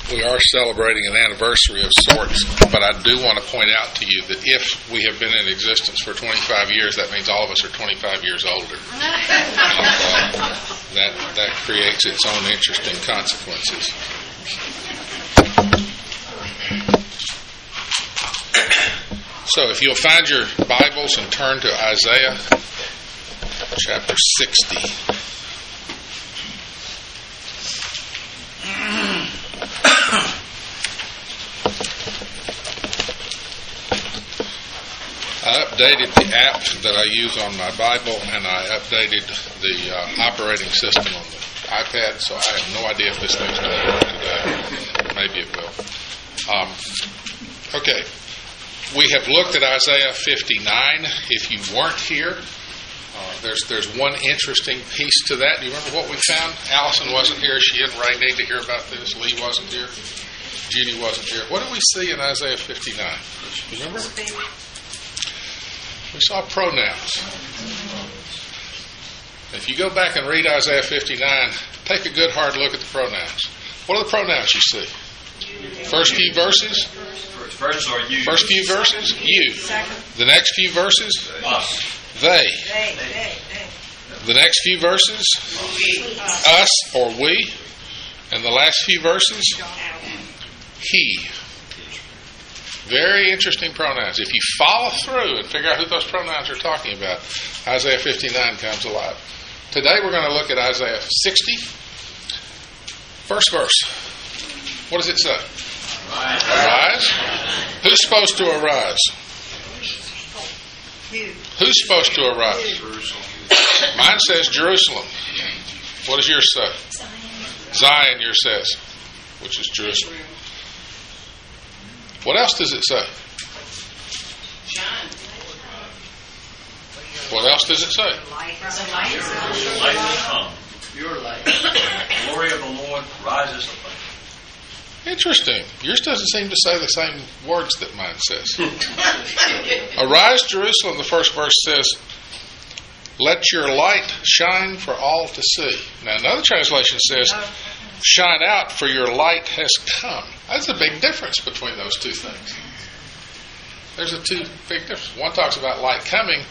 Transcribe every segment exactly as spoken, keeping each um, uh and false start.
we are celebrating an anniversary of sorts, but I do want to point out to you that if we have been in existence for twenty-five years, that means all of us are twenty-five years older. And, uh, that, that creates its own interesting consequences. So if you'll find your Bibles and turn to Isaiah chapter sixty. I updated the app that I use on my Bible, and I updated the uh, operating system on the iPad, so I have no idea if this thing's going to work today. Maybe it will. Um, okay. We have looked at Isaiah fifty-nine. If you weren't here, uh, there's there's one interesting piece to that. Do you remember what we found? Allison wasn't here. She and Ray need to hear about this. Lee wasn't here. Judy wasn't here. What did we see in Isaiah fifty-nine? You remember? We saw pronouns. If you go back and read Isaiah fifty-nine, take a good hard look at the pronouns. What are the pronouns you see? First few verses? First are you. First few verses? You. The next few verses? Us. They. The next few verses? Us or we. And the last few verses? He. Very interesting pronouns. If you follow through and figure out who those pronouns are talking about, Isaiah fifty-nine comes alive. Today we're going to look at Isaiah sixty. First verse. What does it say? Arise. Arise. Who's supposed to arise? Who's supposed to arise? Mine says Jerusalem. What does yours say? Zion, yours says, which is Jerusalem. What else does it say? What else does it say? The light will come. Your light. The glory of the Lord rises upon you. Interesting. Yours doesn't seem to say the same words that mine says. Arise, Jerusalem, the first verse says, let your light shine for all to see. Now, another translation says, shine out, for your light has come. That's a big difference between those two things. There's a two big difference. One talks about light coming,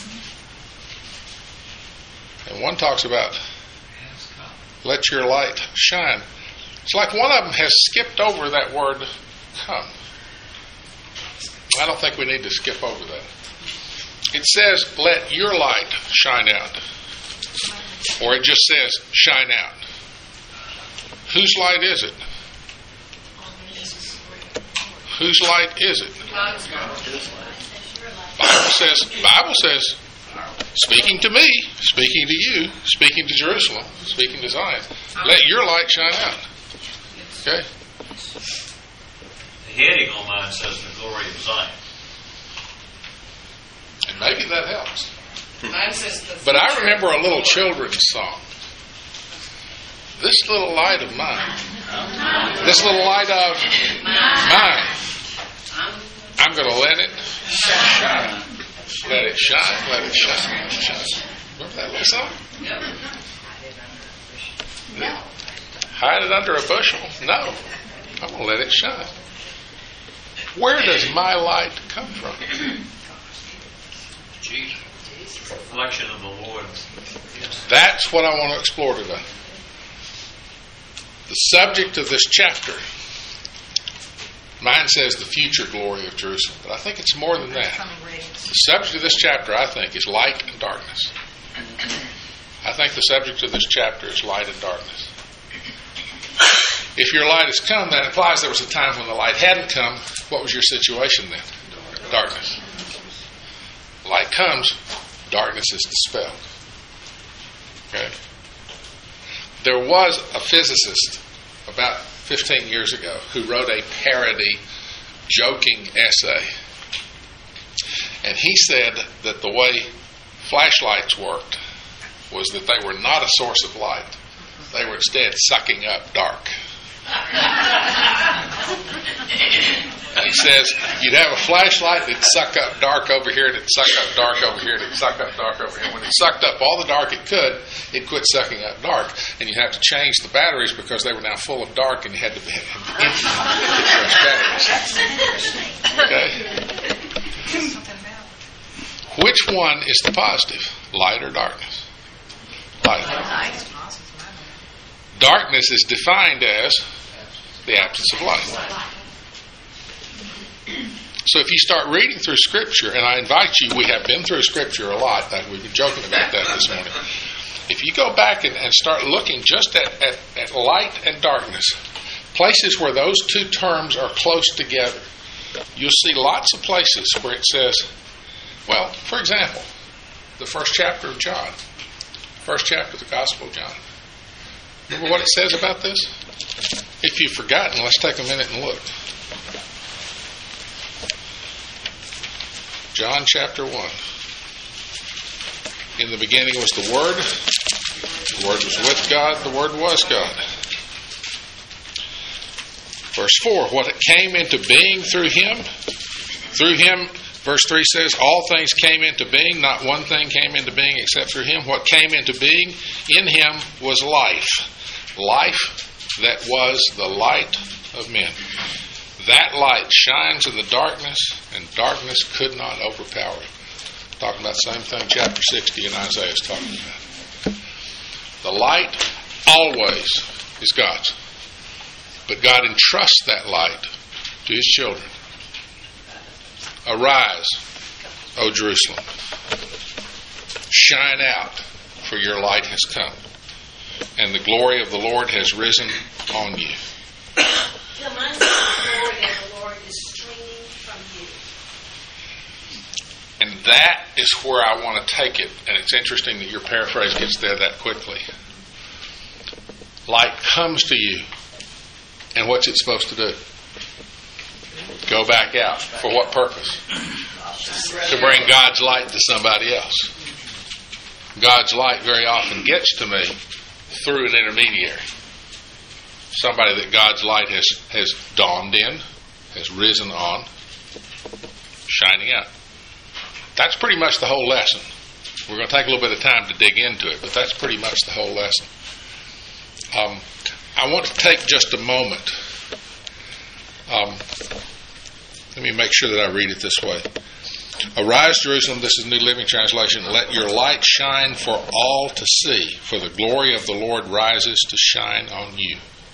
and one talks about let your light shine. It's like one of them has skipped over that word come. I don't think we need to skip over that. It says, let your light shine out. Or it just says, shine out. Whose light is it? Whose light is it? Bible says, Bible says, speaking to me, speaking to you, speaking to Jerusalem, speaking to Zion, let your light shine out. Okay? The heading on mine says the glory of Zion. And maybe that helps. Mine says the But I remember a little children's song. This little light of mine. This little light of mine. I'm going to let it shine. Let it shine. Let it shine. shine. Remember that little song? No. Hide it under a bushel? No. I'm going to let it shine. Where does my light come from? Jesus. Reflection of the Lord. That's what I want to explore today. The subject of this chapter, mine says the future glory of Jerusalem, but I think it's more than that. The subject of this chapter, I think, is light and darkness. I think the subject of this chapter is light and darkness. If your light has come, that implies there was a time when the light hadn't come. What was your situation then? Darkness. Light comes, darkness is dispelled. Okay? There was a physicist about fifteen years ago who wrote a parody, joking essay. And he said that the way flashlights worked was that they were not a source of light. They were instead sucking up dark. And he says, you'd have a flashlight that'd suck up dark over here, and it'd suck up dark over here, and it'd suck up dark over here. When it sucked up all the dark it could, it quit sucking up dark. And you have to change the batteries because they were now full of dark, and you had to empty fresh batteries. Okay? Which one is the positive? Light or darkness? Light. Darkness is defined as the absence of light. So if you start reading through Scripture, and I invite you, we have been through Scripture a lot. We've been joking about that this morning. If you go back and, and start looking just at, at, at light and darkness, places where those two terms are close together, you'll see lots of places where it says, well, for example, the first chapter of John, first chapter of the Gospel of John. Remember what it says about this? If you've forgotten, let's take a minute and look. John chapter one. In the beginning was the Word. The Word was with God. The Word was God. Verse four. What came into being through Him. Through Him, verse three says, all things came into being. Not one thing came into being except through Him. What came into being in Him was life. Life that was the light of men. That light shines in the darkness, and darkness could not overpower it. Talking about the same thing chapter sixty in Isaiah is talking about. The light always is God's. But God entrusts that light to His children. Arise, O Jerusalem. Shine out, for your light has come, and the glory of the Lord has risen on you. The glory of the Lord is streaming from you. And that is where I want to take it. And it's interesting that your paraphrase gets there that quickly. Light comes to you. And what's it supposed to do? Go back out. For what purpose? To bring God's light to somebody else. God's light very often gets to me through an intermediary. Somebody that God's light has, has dawned in, has risen on, shining out. That's pretty much the whole lesson. We're going to take a little bit of time to dig into it, but that's pretty much the whole lesson. Um, I want to take just a moment. Um, let me make sure that I read it this way. Arise, Jerusalem, this is New Living Translation. Let your light shine for all to see, for the glory of the Lord rises to shine on you.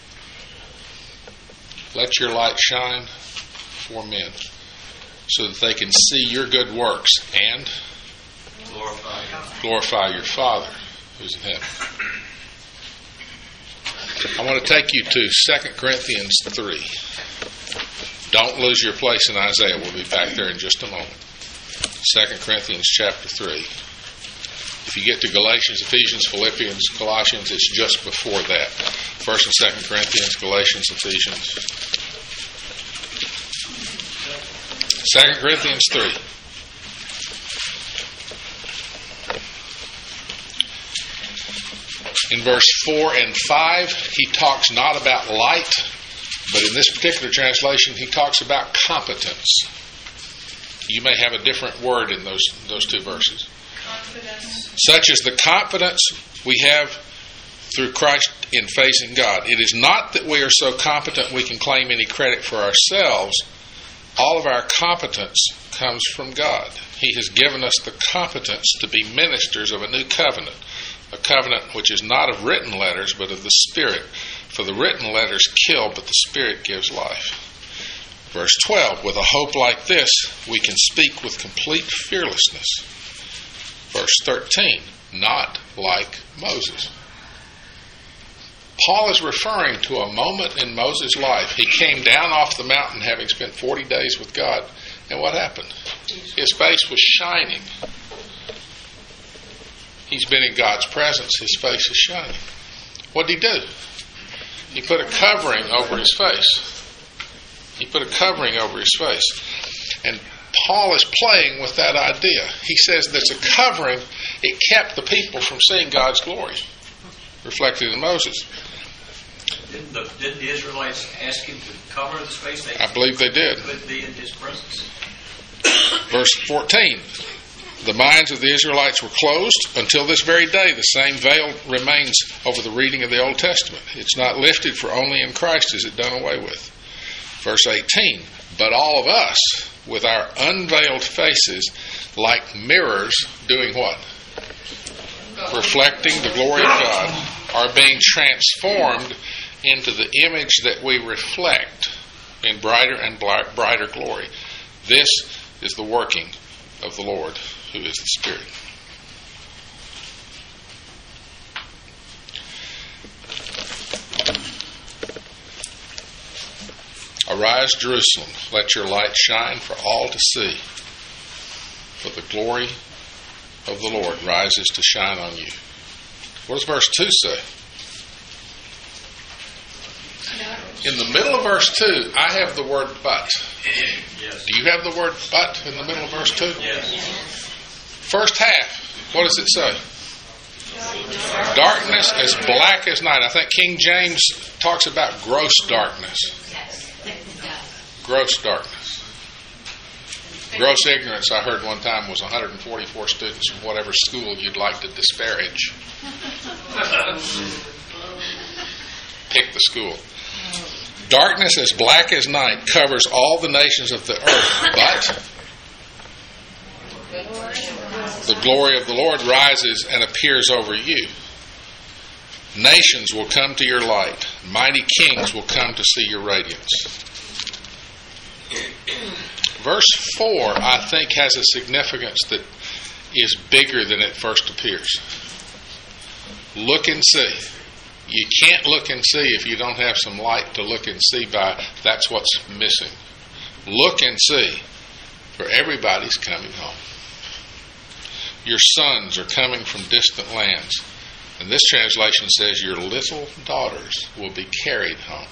Let your light shine for men, so that they can see your good works and glorify, glorify your Father who's in heaven. I want to take you to Second Corinthians three. Don't lose your place in Isaiah. We'll be back there in just a moment. Second Corinthians chapter three. If you get to Galatians, Ephesians, Philippians, Colossians, it's just before that. First and Second Corinthians, Galatians, Ephesians. Second Corinthians three. In verse four and five, he talks not about light, but in this particular translation, he talks about competence. You may have a different word in those those two verses. Confidence. Such as the confidence we have through Christ in facing God. It is not that we are so competent we can claim any credit for ourselves. All of our competence comes from God. He has given us the competence to be ministers of a new covenant, a covenant which is not of written letters, but of the Spirit. For the written letters kill, but the Spirit gives life. Verse twelve, with a hope like this, we can speak with complete fearlessness. Verse thirteen, not like Moses. Paul is referring to a moment in Moses' life. He came down off the mountain having spent forty days with God. And what happened? His face was shining. He's been in God's presence. His face is shining. What did he do? He put a covering over his face. He put a covering over his face. And Paul is playing with that idea. He says that a covering, it kept the people from seeing God's glory reflected in Moses. Didn't the, didn't the Israelites ask him to cover the space? They I believe they did. could be in his presence. Verse fourteen. The minds of the Israelites were closed until this very day. The same veil remains over the reading of the Old Testament. It's not lifted, for only in Christ is it done away with. Verse eighteen. But all of us, with our unveiled faces, like mirrors, doing what? Reflecting the glory of God, are being transformed into the image that we reflect in brighter and brighter glory. This is the working of the Lord, who is the Spirit. Arise, Jerusalem, let your light shine for all to see. For the glory of the Lord rises to shine on you. What does verse two say? In the middle of verse two, I have the word but. Yes. Do you have the word but in the middle of verse two? Yes. First half, what does it say? Darkness as black as night. I think King James talks about gross darkness. Gross darkness. Gross ignorance, I heard one time, was one hundred forty-four students from whatever school you'd like to disparage. Pick the school. Darkness as black as night covers all the nations of the earth, but the glory of the Lord rises and appears over you. Nations will come to your light. Mighty kings will come to see your radiance. Verse four, I think, has a significance that is bigger than it first appears. Look and see. You can't look and see if you don't have some light to look and see by. That's what's missing. Look and see, for everybody's coming home. Your sons are coming from distant lands. And this translation says your little daughters will be carried home.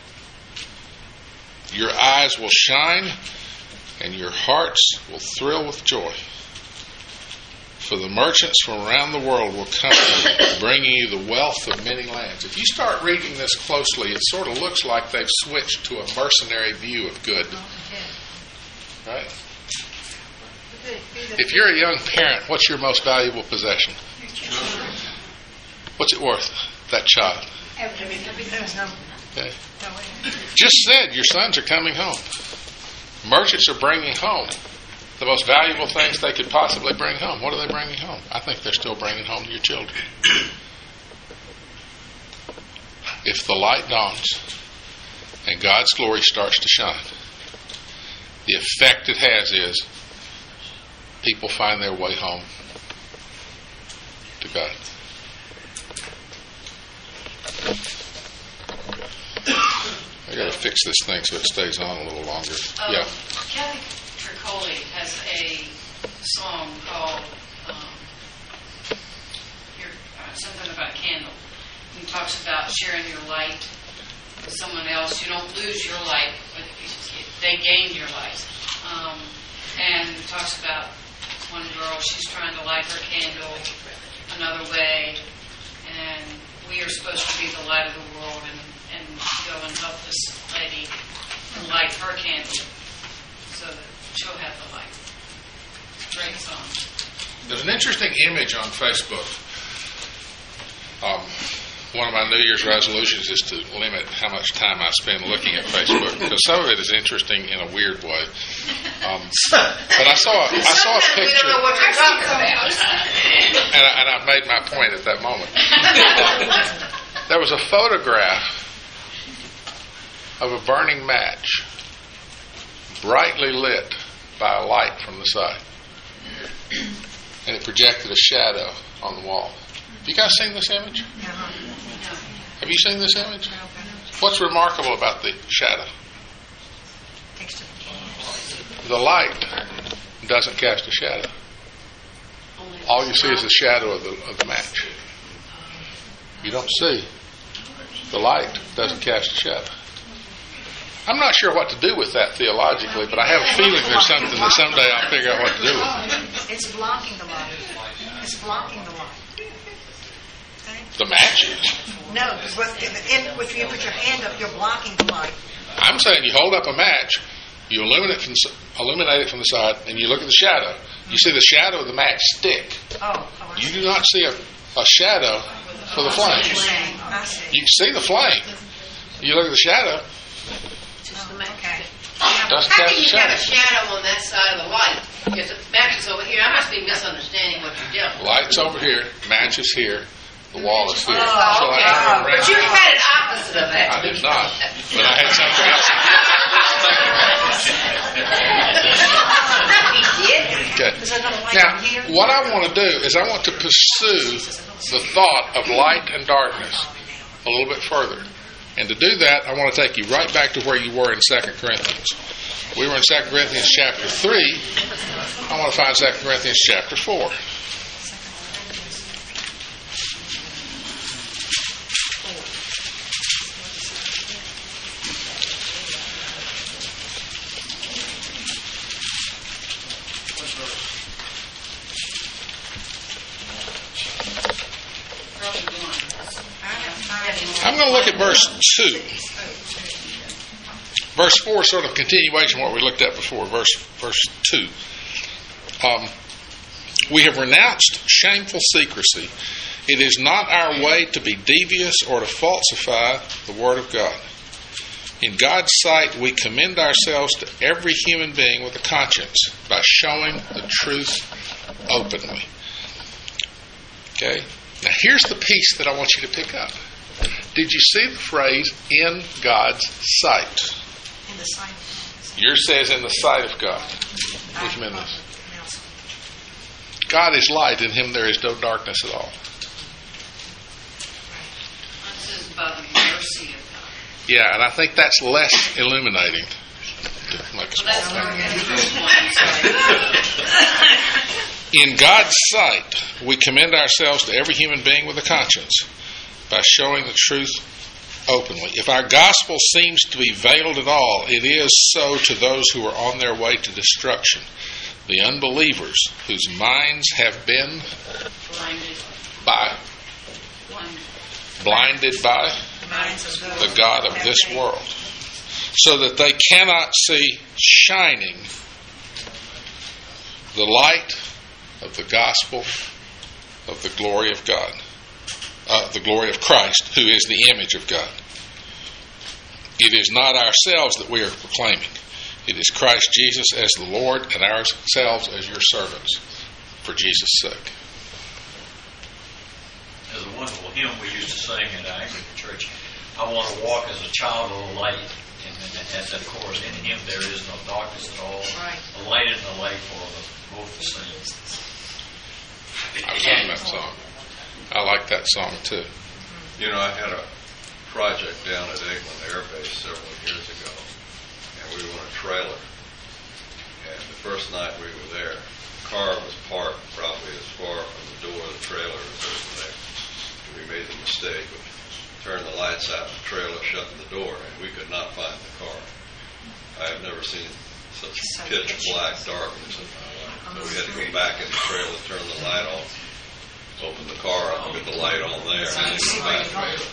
Your eyes will shine and your hearts will thrill with joy. For the merchants from around the world will come, bringing you the wealth of many lands. If you start reading this closely, it sort of looks like they've switched to a mercenary view of good. Right? If you're a young parent, what's your most valuable possession? What's it worth, that child? Okay. Just said your sons are coming home. Merchants are bringing home the most valuable things they could possibly bring home. What are they bringing home? I think they're still bringing home your children. If the light dawns and God's glory starts to shine, the effect it has is people find their way home to God. I got to fix this thing so it stays on a little longer. Um, yeah. Kathy Tricoli has a song called um, your, uh, something about a candle. He talks about sharing your light with someone else. You don't lose your light, but they gain your light. Um, and he talks about one girl, she's trying to light her candle another way, and we are supposed to be the light of the world and, and go and help this lady light her candle so that she'll have the light. Great song. There's an interesting image on Facebook. Um, one of my New Year's resolutions is to limit how much time I spend looking at Facebook, because some of it is interesting in a weird way. Um, but I saw I saw a picture. We don't know what you're talking about. And I, and I made my point at that moment. There was a photograph of a burning match, brightly lit by a light from the side. And it projected a shadow on the wall. Have you guys seen this image? Have you seen this image? What's remarkable about the shadow? The light doesn't cast a shadow. All you see is the shadow of the, of the match. You don't see. The light doesn't cast a shadow. I'm not sure what to do with that theologically, but I have a feeling there's something that someday I'll figure out what to do with it. It's blocking the light. It's blocking the light. Okay? The matches. No, because if you put your hand up, you're blocking the light. I'm saying you hold up a match, you illuminate from the, illuminate it from the side, and you look at the shadow. You see the shadow of the match stick. Oh, oh you do not see a, a shadow for the flame. I see. You can see the flame. You look at the shadow. Oh, okay. Doesn't How cast can a you have a shadow. shadow on that side of the light? If the match is over here, I must be misunderstanding what you're doing. Light's over here, match is here, the wall is here. Oh, So I okay. turn around. But you had it opposite of that. I did not, but I had something else. He did. Okay. Is there another light Now, on here? what I want to do is I want to pursue the thought of light and darkness a little bit further. And to do that, I want to take you right back to where you were in Second Corinthians. We were in Second Corinthians chapter three. I want to find Second Corinthians chapter four. I'm going to look at verse two. Verse four is sort of a continuation of what we looked at before. Verse verse two. Um, we have renounced shameful secrecy. It is not our way to be devious or to falsify the Word of God. In God's sight, we commend ourselves to every human being with a conscience by showing the truth openly. Okay? Now, here's the piece that I want you to pick up. Did you see the phrase, in God's sight? In the sight of God. Yours says, in the sight of God. Which meant this. God is light, in Him there is no darkness at all. This is by the mercy of God. Yeah, and I think that's less illuminating. Like a Well, small that's thing. In God's sight, we commend ourselves to every human being with a conscience by showing the truth openly. If our gospel seems to be veiled at all, it is so to those who are on their way to destruction, the unbelievers whose minds have been blinded. by, Blinded. blinded by the God of this world, so that they cannot see shining the light of the gospel of the glory of God. Uh, the glory of Christ, who is the image of God. It is not ourselves that we are proclaiming. It is Christ Jesus as the Lord and ourselves as your servants for Jesus' sake. There's a wonderful hymn we used to sing in the Anglican Church. I want to walk as a child of the light. And then it has that chorus, in Him there is no darkness at all. Right. A light in the light for the both the same. I've sung that song. I like that song too. You know, I had a project down at Eglin Air Base several years ago, and we were in a trailer. And the first night we were there, the car was parked probably as far from the door of the trailer as it was there. And we made the mistake of turning the lights out in the trailer, shutting the door, and we could not find the car. I have never seen such pitch black darkness in my life. So we had to go back in the trailer, turn the light off, open the car up, get the light on there, and then go back.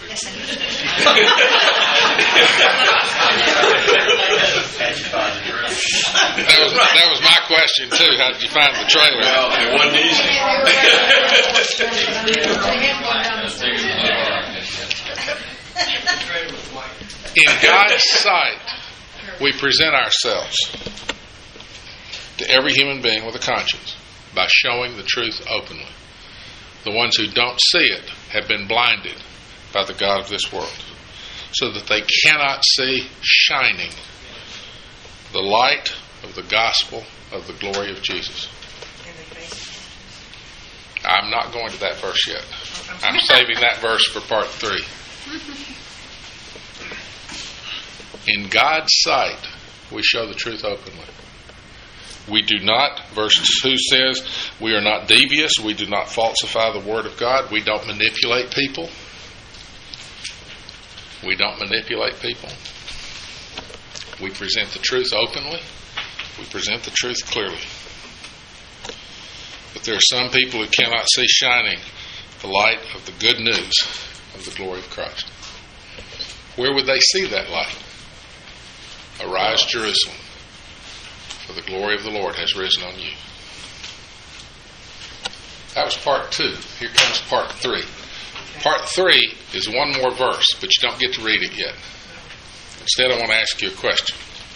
That was that was my question too. How did you find the trailer? Well, it wasn't easy. In God's sight, we present ourselves to every human being with a conscience by showing the truth openly. The ones who don't see it have been blinded by the God of this world, so that they cannot see shining the light of the gospel of the glory of Jesus. I'm not going to that verse yet. I'm saving that verse for part three. In God's sight, we show the truth openly. We do not, verse two says, we are not devious. We do not falsify the Word of God. We don't manipulate people. We don't manipulate people. We present the truth openly. We present the truth clearly. But there are some people who cannot see shining the light of the good news of the glory of Christ. Where would they see that light? Arise, Jerusalem, for the glory of the Lord has risen on you. That was part two. Here comes part three. Part three is one more verse, but you don't get to read it yet. Instead, I want to ask you a question.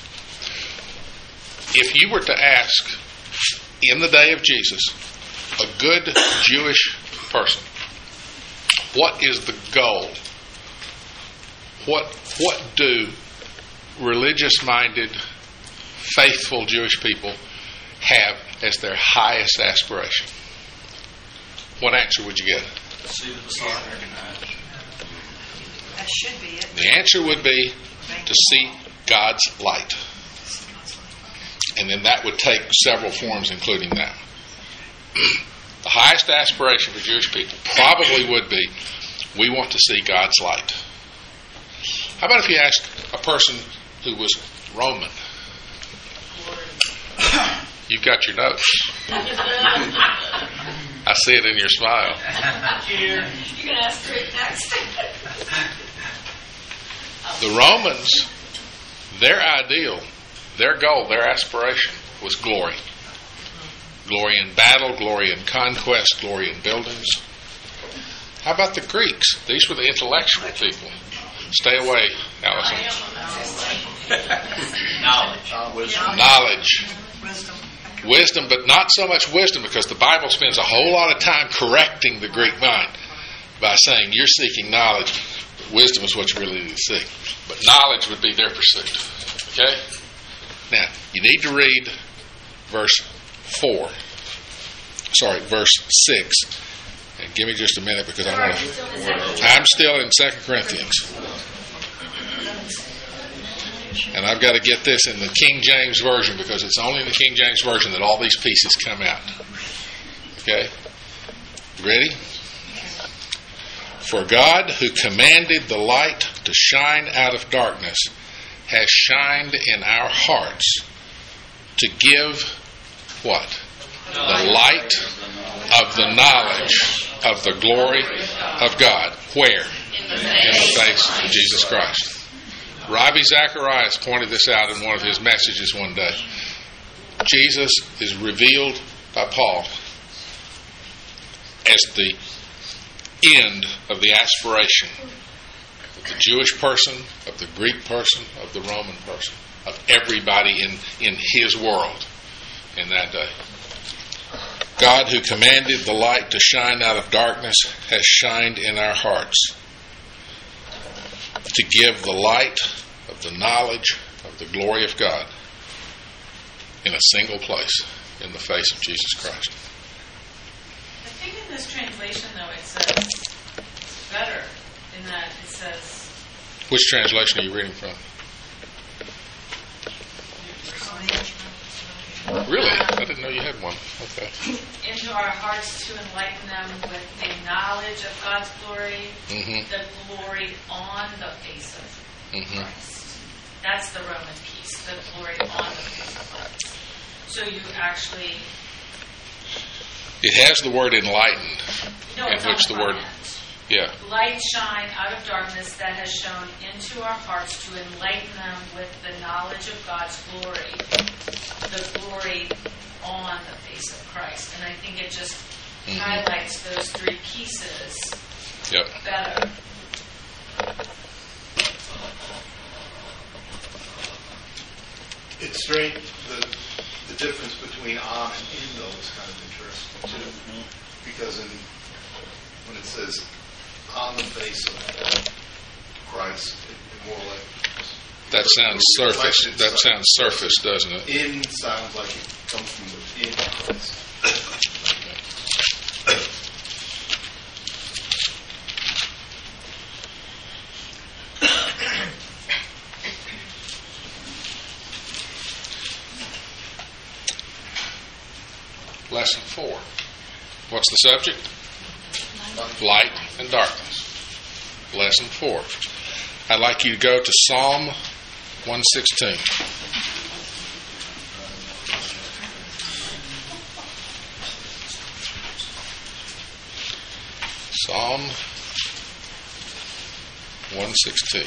If you were to ask, in the day of Jesus, a good Jewish person, what is the goal? What, what do religious-minded, faithful Jewish people have as their highest aspiration? What answer would you get? See the Messiah. That should be it. The answer would be to see God's light. And then that would take several forms, including that. The highest aspiration for Jewish people probably would be, we want to see God's light. How about if you asked a person who was Roman? You've got your notes. I see it in your smile. You're going to ask Rick next. The Romans, their ideal, their goal, their aspiration was glory. Glory in battle, glory in conquest, glory in buildings. How about the Greeks? These were the intellectual people. Stay away, Allison. Knowledge. Knowledge. Wisdom. Wisdom, but not so much wisdom, because the Bible spends a whole lot of time correcting the Greek mind by saying you're seeking knowledge. Wisdom is what you really need to seek. But knowledge would be their pursuit. Okay? Now, you need to read verse four. Sorry, verse six. And give me just a minute because I want to. I'm still in Second Corinthians. And I've got to get this in the King James Version because it's only in the King James Version that all these pieces come out. Okay? Ready? For God, who commanded the light to shine out of darkness, has shined in our hearts to give what? The light of the knowledge of the glory of God. Where? In the face of Jesus Christ. Ravi Zacharias pointed this out in one of his messages one day. Jesus is revealed by Paul as the end of the aspiration of the Jewish person, of the Greek person, of the Roman person, of everybody in, in his world in that day. God, who commanded the light to shine out of darkness, has shined in our hearts to give the light of the knowledge of the glory of God in a single place, in the face of Jesus Christ. I think in this translation, though, it says better, in that it says... Which translation are you reading from? Really? I didn't know you had one. Okay. Into our hearts to enlighten them with the knowledge of God's glory, Mm-hmm. the glory on the face of Mm-hmm. Christ. That's the Roman piece, the glory on the face of Christ. So you actually... It has the word enlightened, No, in it's on which the the front word, end. yeah, Light shine out of darkness that has shone into our hearts to enlighten them with the knowledge of God's glory, the glory on the face of Christ. And I think it just Mhm. highlights those three pieces yep. better. It's strange, the, the difference between on and in, though, is kind of interesting, too. Because in, when it says on the face of Christ, it, it more like... That sounds surface. That sounds surface, doesn't it? In sounds like it comes from within Christ. Lesson four. What's the subject? Light and darkness. Lesson four. I'd like you to go to Psalm one sixteen. Psalm one sixteen.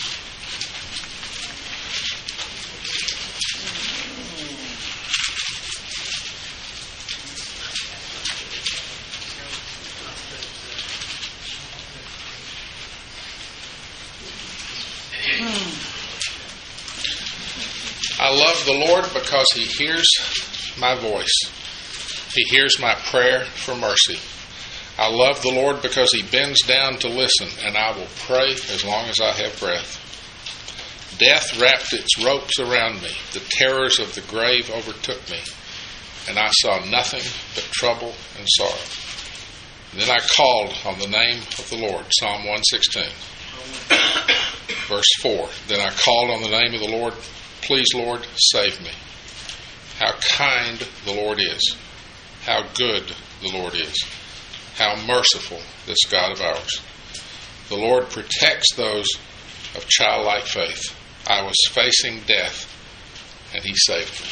I love the Lord because He hears my voice. He hears my prayer for mercy. I love the Lord because He bends down to listen, and I will pray as long as I have breath. Death wrapped its ropes around me. The terrors of the grave overtook me, and I saw nothing but trouble and sorrow. And then I called on the name of the Lord. Psalm one sixteen, verse four. Then I called on the name of the Lord. Please, Lord, save me. How kind the Lord is. How good the Lord is. How merciful this God of ours. The Lord protects those of childlike faith. I was facing death, and He saved me.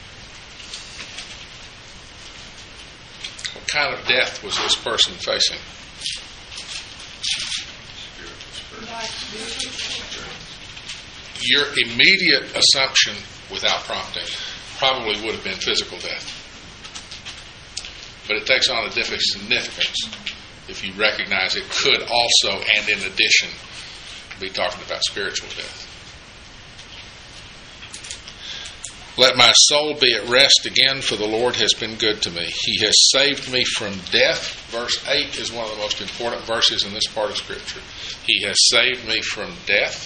What kind of death was this person facing? Your immediate assumption, without prompting, probably would have been physical death. But it takes on a different significance if you recognize it could also, and in addition, be talking about spiritual death. Let my soul be at rest again, for the Lord has been good to me. He has saved me from death. Verse eight is one of the most important verses in this part of Scripture. He has saved me from death.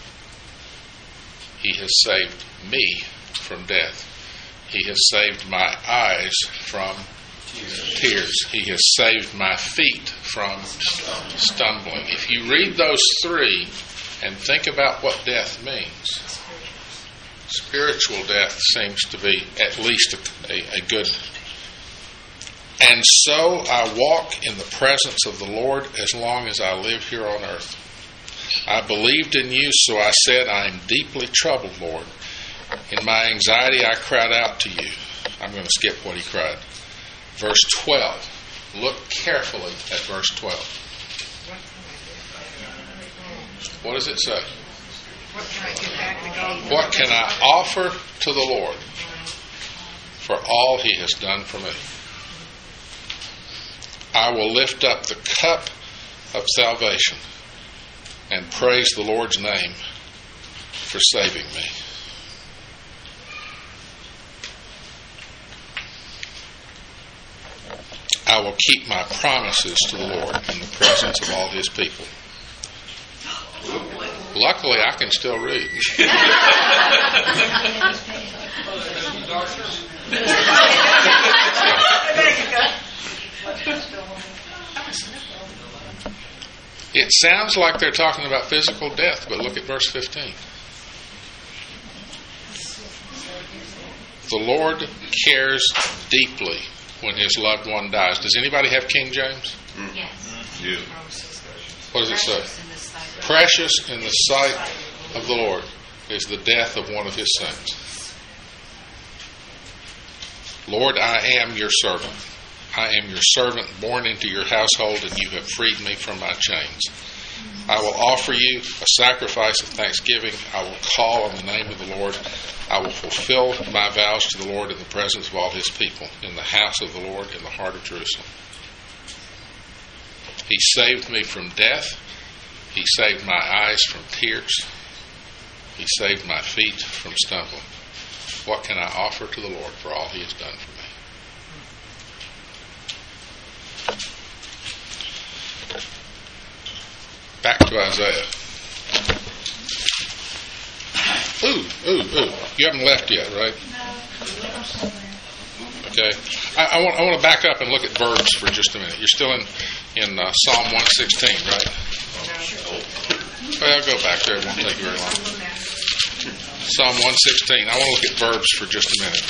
He has saved me from death. He has saved my eyes from tears. He has saved my feet from stumbling. If you read those three and think about what death means, spiritual death seems to be at least a, a, a good. And so I walk in the presence of the Lord as long as I live here on earth. I believed in you, so I said, I am deeply troubled, Lord. In my anxiety, I cried out to you. I'm going to skip what he cried. Verse twelve. Look carefully at verse twelve. What does it say? What can I offer to the Lord for all He has done for me? I will lift up the cup of salvation and praise the Lord's name for saving me. I will keep my promises to the Lord in the presence of all His people. Luckily, I can still read. It sounds like they're talking about physical death, but look at verse fifteen. The Lord cares deeply when His loved one dies. Does anybody have King James? Yes. You. What does it say? Precious in the sight of the Lord is the death of one of His saints. Lord, I am your servant. I am your servant born into your household, and you have freed me from my chains. I will offer you a sacrifice of thanksgiving. I will call on the name of the Lord. I will fulfill my vows to the Lord in the presence of all His people, in the house of the Lord, in the heart of Jerusalem. He saved me from death. He saved my eyes from tears. He saved my feet from stumbling. What can I offer to the Lord for all He has done for me? Back to Isaiah. Ooh, ooh, ooh. You haven't left yet, right? Okay. I, I want I want to back up and look at verbs for just a minute. You're still in, in uh, Psalm one sixteen, right? Well, I'll go back there. It won't take very long. Psalm one sixteen. I want to look at verbs for just a minute.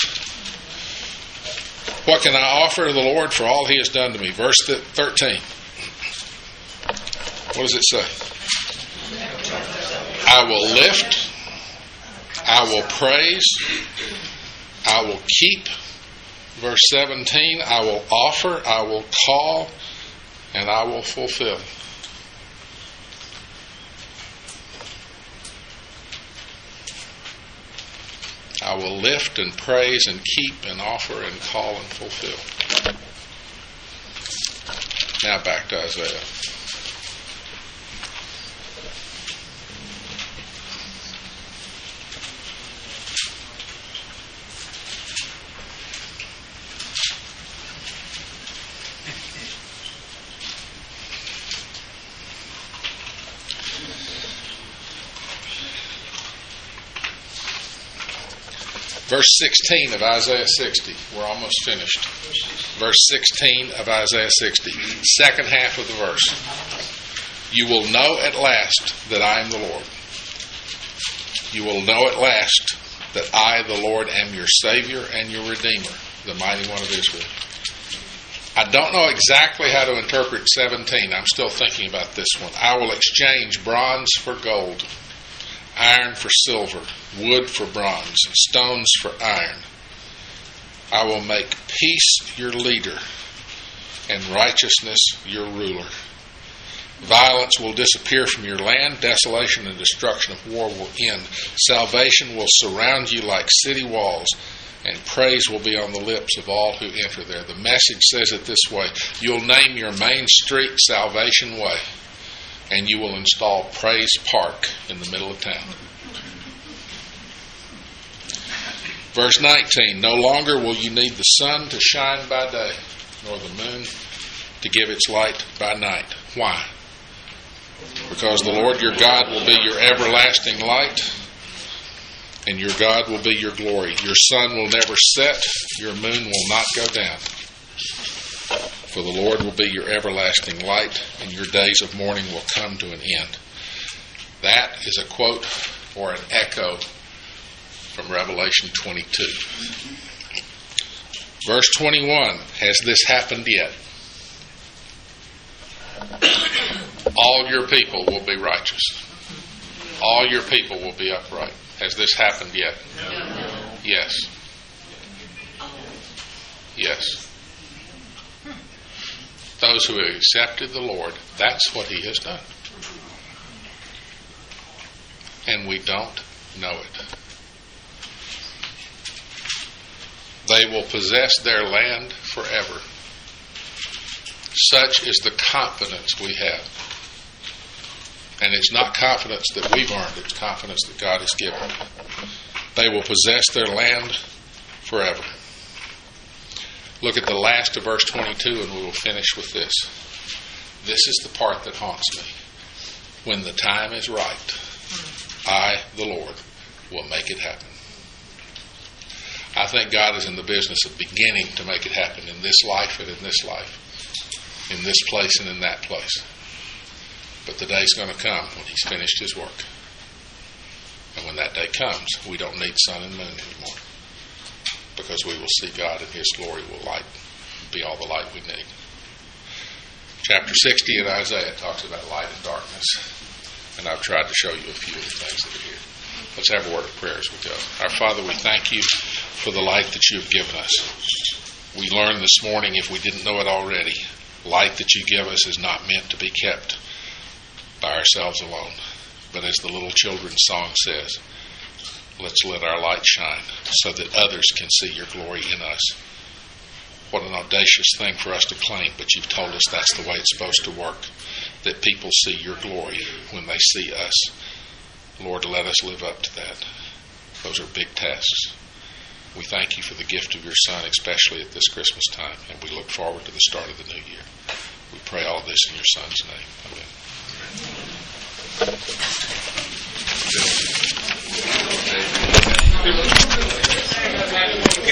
What can I offer to the Lord for all He has done to me? Verse thirteen. What does it say? I will lift, I will praise, I will keep. Verse seventeen, I will offer, I will call, and I will fulfill. I will lift and praise and keep and offer and call and fulfill. Now back to Isaiah. Verse sixteen of Isaiah sixty. We're almost finished. Verse sixteen of Isaiah sixty. Second half of the verse. You will know at last that I am the Lord. You will know at last that I, the Lord, am your Savior and your Redeemer, the mighty one of Israel. I don't know exactly how to interpret seventeen. I'm still thinking about this one. I will exchange bronze for gold, iron for silver, wood for bronze, and stones for iron. I will make peace your leader and righteousness your ruler. Violence will disappear from your land. Desolation and destruction of war will end. Salvation will surround you like city walls, and praise will be on the lips of all who enter there. The Message says it this way. You'll name your main street Salvation Way, and you will install Praise Park in the middle of town. Verse nineteen, no longer will you need the sun to shine by day, nor the moon to give its light by night. Why? Because the Lord your God will be your everlasting light, and your God will be your glory. Your sun will never set, your moon will not go down. For the Lord will be your everlasting light, and your days of mourning will come to an end. That is a quote or an echo from Revelation twenty-two. Verse twenty-one, has this happened yet? All your people will be righteous. All your people will be upright. Has this happened yet? No. Yes. Yes. Those who have accepted the Lord, that's what He has done. And we don't know it. They will possess their land forever. Such is the confidence we have. And it's not confidence that we've earned, it's confidence that God has given. They will possess their land forever. Look at the last of verse twenty-two and we will finish with this. This is the part that haunts me. When the time is right, I, the Lord, will make it happen. I think God is in the business of beginning to make it happen in this life and in this life, in this place and in that place. But the day's going to come when He's finished His work. And when that day comes, we don't need sun and moon anymore, because we will see God and His glory will light, be all the light we need. Chapter sixty in Isaiah talks about light and darkness. And I've tried to show you a few of the things that are here. Let's have a word of prayer as we go. Our Father, we thank You for the light that You have given us. We learned this morning, if we didn't know it already, light that You give us is not meant to be kept by ourselves alone. But as the little children's song says, let's let our light shine so that others can see Your glory in us. What an audacious thing for us to claim, but You've told us that's the way it's supposed to work, that people see Your glory when they see us. Lord, let us live up to that. Those are big tasks. We thank You for the gift of Your Son, especially at this Christmas time, and we look forward to the start of the new year. We pray all this in Your Son's name. Amen.